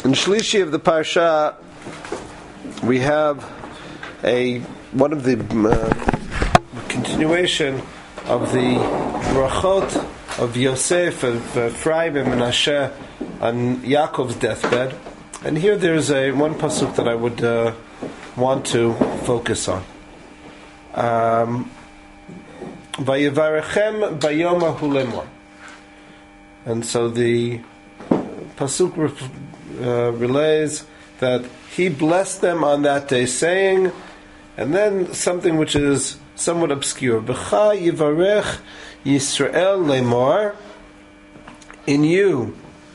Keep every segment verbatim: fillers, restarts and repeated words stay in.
In Shlishi of the Parsha, we have a one of the uh, continuation of the brachot of Yosef of Ephraim and Menashe on Yaakov's deathbed, and here there's a one pasuk that I would uh, want to focus on. Um, Vayivarechem bayom hulemor, and so the pasuk uh, relays that he blessed them on that day, saying, and then something which is somewhat obscure. B'cha yivarech Yisrael lemor, in you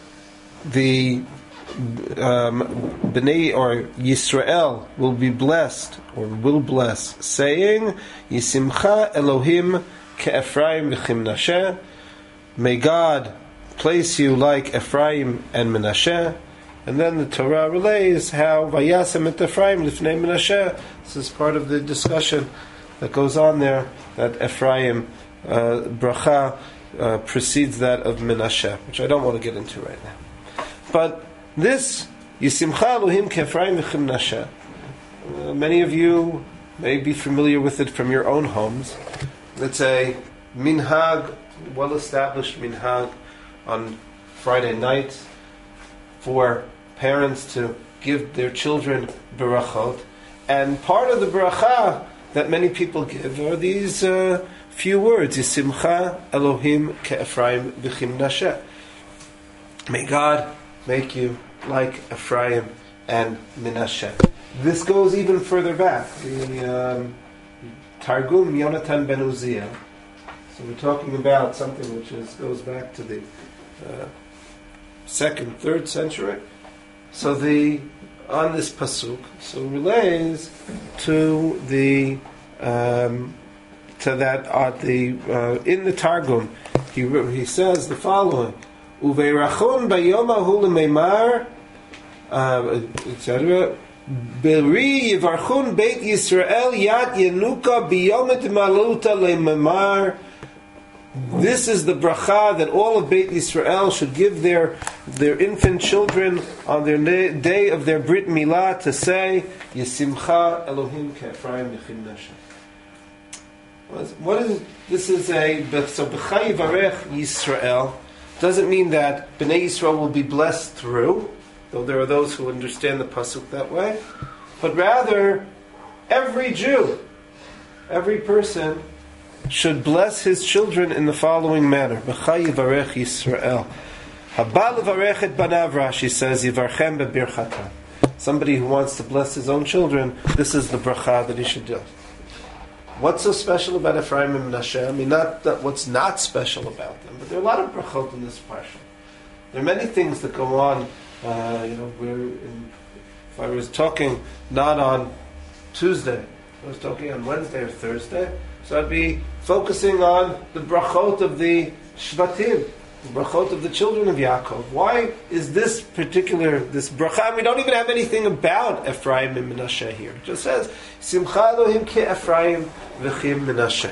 the um, Bnei or Yisrael will be blessed or will bless, saying, Yisimcha Elohim ke'Ephraim v'chimnashe. May God place you like Ephraim and Menashe. And then the Torah relays how Vayasem et Ephraim lifnei Menashe. This is part of the discussion that goes on there, that Ephraim uh, bracha uh, precedes that of Menashe, which I don't want to get into right now. But this Yisimcha Elohim ke'Ephraim v'chimnashe, uh, many of you may be familiar with it from your own homes. It's a minhag, well-established minhag on Friday night for parents to give their children berachot, and part of the bracha that many people give are these uh, few words: Yisimcha Elohim ke'Ephraim v'chimnashe. May God make you like Ephraim and Menashe. This goes even further back. The um, Targum Yonatan ben Uziel. So we're talking about something which is, goes back to the uh, second, third century. So the on this pasuk, so relays to the um, to that uh, the uh, in the Targum, he he says the following: Uveirachon bayomahu lemeimar, et cetera. Beri yivarchun beit Yisrael yad yenuka biyomet maluta lemeimar. This is the bracha that all of Beit Yisrael should give their their infant children on their day of their Brit Milah, to say, Yisimcha Elohim ke'Ephraim v'chimnashe. What is this? Is a so b'cha yivarech Yisrael doesn't mean that Bnei Yisrael will be blessed through, though there are those who understand the pasuk that way, but rather every Jew, every person should bless his children in the following manner: B'cha yivarech Yisrael. Haba levarech et banav, Rashi says, yivarchem bebirchatam. Somebody who wants to bless his own children, this is the bracha that he should do. What's so special about Ephraim and Menashe? I mean, not that what's not special about them, but there are a lot of brachot in this parsha. There are many things that go on. Uh, you know, we're in, if I was talking not on Tuesday, I was talking on Wednesday or Thursday, so I'd be focusing on the brachot of the Shvatim, the brachot of the children of Yaakov. Why is this particular, this bracha? We don't even have anything about Ephraim and Menashe here. It just says, Simcha Elohim ke Ephraim v'chim Menashe.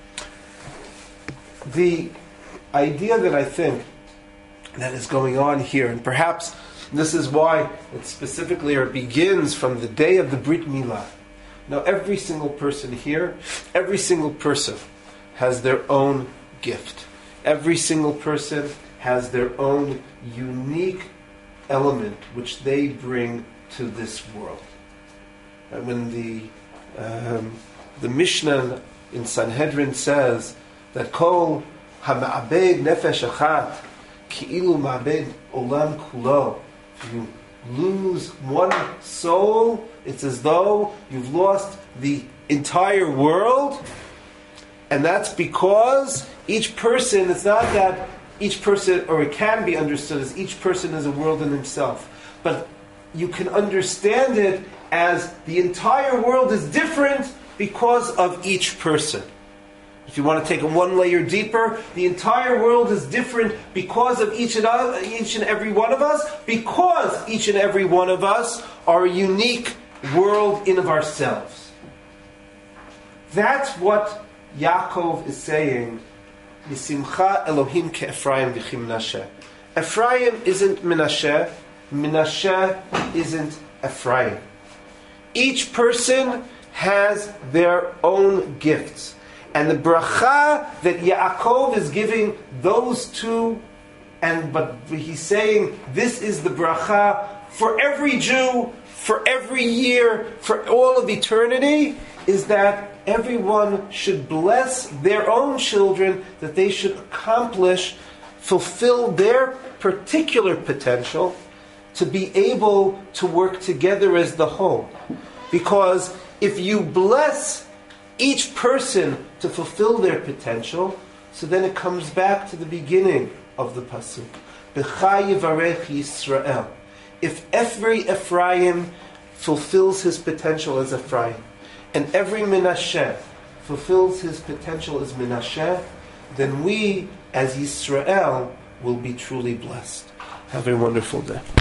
The idea that I think that is going on here, and perhaps this is why it specifically or begins from the day of the Brit Milah. Now, every single person here, every single person has their own gift. Every single person has their own unique element which they bring to this world. And when the um, the Mishnah in Sanhedrin says that Kol ha'ma'abed nefesh achat ki'ilu ma'abed olam kulo, you lose one soul, it's as though you've lost the entire world. And that's because each person, it's not that each person, or it can be understood as each person is a world in himself, but you can understand it as the entire world is different because of each person. If you want to take it one layer deeper, the entire world is different because of each and, other, each and every one of us, because each and every one of us are a unique world in of ourselves. That's what Yaakov is saying, Yisimcha Elohim ke'Ephraim v'chim Menashe. Ephraim isn't Menashe, Menashe isn't Ephraim. Each person has their own gifts. And the bracha that Yaakov is giving those two, and but he's saying this is the bracha for every Jew, for every year, for all of eternity, is that everyone should bless their own children, that they should accomplish, fulfill their particular potential to be able to work together as the whole. Because if you bless each person to fulfill their potential, so then it comes back to the beginning of the pasuk. B'cha yivarech Yisrael. If every Ephraim fulfills his potential as Ephraim, and every Menashe fulfills his potential as Menashe, then we, as Yisrael, will be truly blessed. Have a wonderful day.